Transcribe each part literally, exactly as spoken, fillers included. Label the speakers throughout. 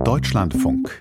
Speaker 1: Deutschlandfunk.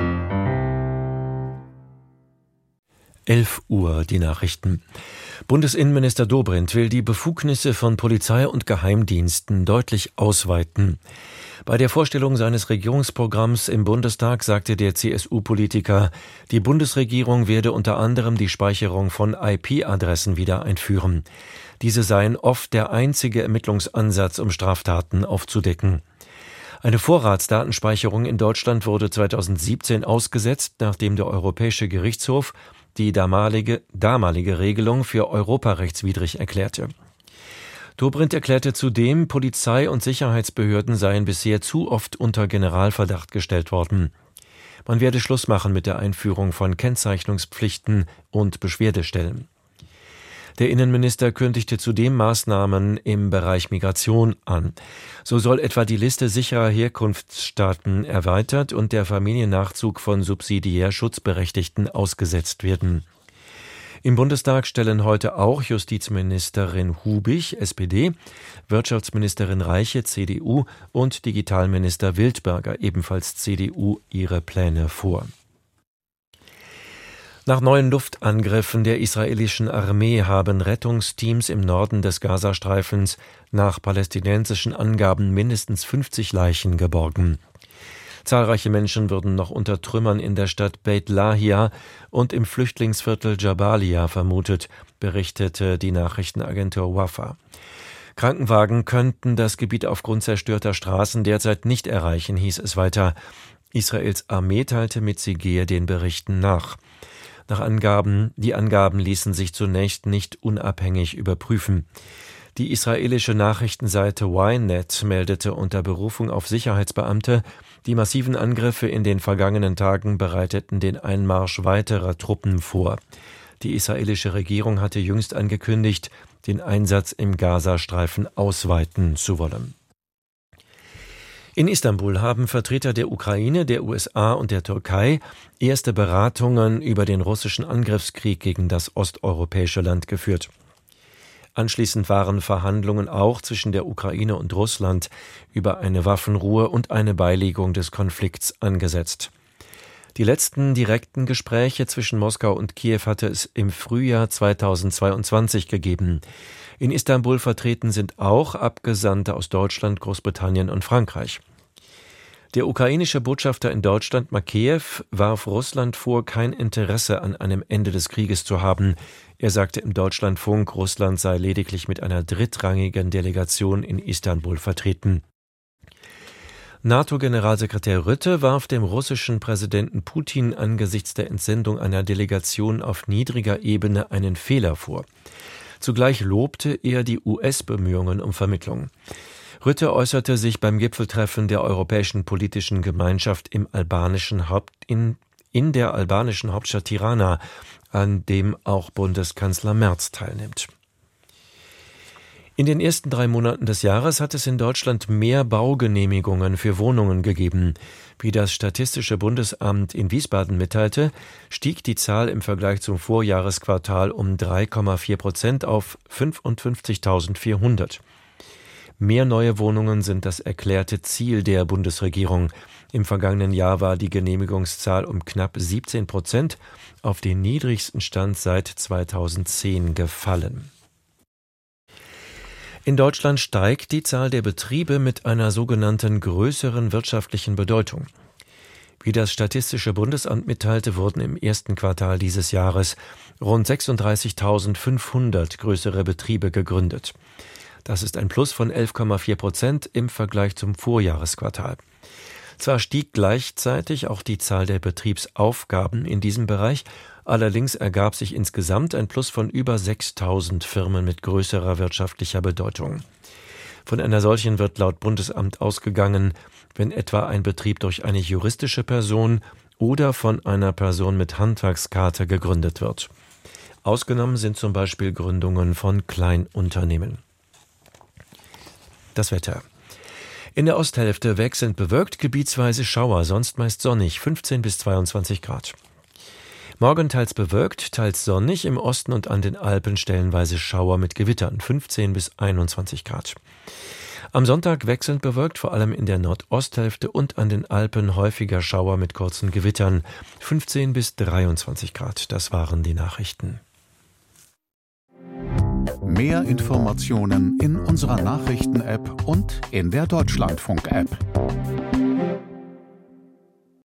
Speaker 2: elf Uhr, die Nachrichten. Bundesinnenminister Dobrindt will die Befugnisse von Polizei und Geheimdiensten deutlich ausweiten. Bei der Vorstellung seines Regierungsprogramms im Bundestag sagte der C S U-Politiker, die Bundesregierung werde unter anderem die Speicherung von I P-Adressen wieder einführen. Diese seien oft der einzige Ermittlungsansatz, um Straftaten aufzudecken. Eine Vorratsdatenspeicherung in Deutschland wurde zweitausendsiebzehn ausgesetzt, nachdem der Europäische Gerichtshof die damalige, damalige Regelung für europarechtswidrig erklärte. Dobrindt erklärte zudem, Polizei- und Sicherheitsbehörden seien bisher zu oft unter Generalverdacht gestellt worden. Man werde Schluss machen mit der Einführung von Kennzeichnungspflichten und Beschwerdestellen. Der Innenminister kündigte zudem Maßnahmen im Bereich Migration an. So soll etwa die Liste sicherer Herkunftsstaaten erweitert und der Familiennachzug von subsidiär Schutzberechtigten ausgesetzt werden. Im Bundestag stellen heute auch Justizministerin Hubig, S P D, Wirtschaftsministerin Reiche, C D U und Digitalminister Wildberger, ebenfalls C D U, ihre Pläne vor. Nach neuen Luftangriffen der israelischen Armee haben Rettungsteams im Norden des Gazastreifens nach palästinensischen Angaben mindestens fünfzig Leichen geborgen. Zahlreiche Menschen würden noch unter Trümmern in der Stadt Beit Lahia und im Flüchtlingsviertel Jabalia vermutet, berichtete die Nachrichtenagentur Wafa. Krankenwagen könnten das Gebiet aufgrund zerstörter Straßen derzeit nicht erreichen, hieß es weiter. Israels Armee teilte mit Segeh den Berichten nach. Nach Angaben, die Angaben ließen sich zunächst nicht unabhängig überprüfen. Die israelische Nachrichtenseite Ynet meldete unter Berufung auf Sicherheitsbeamte, die massiven Angriffe in den vergangenen Tagen bereiteten den Einmarsch weiterer Truppen vor. Die israelische Regierung hatte jüngst angekündigt, den Einsatz im Gazastreifen ausweiten zu wollen. In Istanbul haben Vertreter der Ukraine, der U S A und der Türkei erste Beratungen über den russischen Angriffskrieg gegen das osteuropäische Land geführt. Anschließend waren Verhandlungen auch zwischen der Ukraine und Russland über eine Waffenruhe und eine Beilegung des Konflikts angesetzt. Die letzten direkten Gespräche zwischen Moskau und Kiew hatte es im Frühjahr zweitausendzweiundzwanzig gegeben. In Istanbul vertreten sind auch Abgesandte aus Deutschland, Großbritannien und Frankreich. Der ukrainische Botschafter in Deutschland, Makeyev, warf Russland vor, kein Interesse an einem Ende des Krieges zu haben. Er sagte im Deutschlandfunk, Russland sei lediglich mit einer drittrangigen Delegation in Istanbul vertreten. NATO-Generalsekretär Rutte warf dem russischen Präsidenten Putin angesichts der Entsendung einer Delegation auf niedriger Ebene einen Fehler vor. Zugleich lobte er die U S-Bemühungen um Vermittlung. Rutte äußerte sich beim Gipfeltreffen der Europäischen Politischen Gemeinschaft im albanischen Haupt, in, in der albanischen Hauptstadt Tirana, an dem auch Bundeskanzler Merz teilnimmt. In den ersten drei Monaten des Jahres hat es in Deutschland mehr Baugenehmigungen für Wohnungen gegeben. Wie das Statistische Bundesamt in Wiesbaden mitteilte, stieg die Zahl im Vergleich zum Vorjahresquartal um drei Komma vier Prozent auf fünfundfünfzigtausendvierhundert. Mehr neue Wohnungen sind das erklärte Ziel der Bundesregierung. Im vergangenen Jahr war die Genehmigungszahl um knapp siebzehn Prozent auf den niedrigsten Stand seit zweitausendzehn gefallen. In Deutschland steigt die Zahl der Betriebe mit einer sogenannten größeren wirtschaftlichen Bedeutung. Wie das Statistische Bundesamt mitteilte, wurden im ersten Quartal dieses Jahres rund sechsunddreißigtausendfünfhundert größere Betriebe gegründet. Das ist ein Plus von elf Komma vier Prozent im Vergleich zum Vorjahresquartal. Zwar stieg gleichzeitig auch die Zahl der Betriebsaufgaben in diesem Bereich, allerdings ergab sich insgesamt ein Plus von über sechstausend Firmen mit größerer wirtschaftlicher Bedeutung. Von einer solchen wird laut Bundesamt ausgegangen, wenn etwa ein Betrieb durch eine juristische Person oder von einer Person mit Handwerkskarte gegründet wird. Ausgenommen sind zum Beispiel Gründungen von Kleinunternehmen. Das Wetter. In der Osthälfte wechselnd bewölkt, gebietsweise Schauer, sonst meist sonnig, fünfzehn bis zweiundzwanzig Grad. Morgen teils bewölkt, teils sonnig, im Osten und an den Alpen stellenweise Schauer mit Gewittern, fünfzehn bis einundzwanzig Grad. Am Sonntag wechselnd bewölkt, vor allem in der Nordosthälfte und an den Alpen häufiger Schauer mit kurzen Gewittern. fünfzehn bis dreiundzwanzig Grad, das waren die Nachrichten.
Speaker 1: Mehr Informationen in unserer Nachrichten-App und in der Deutschlandfunk-App.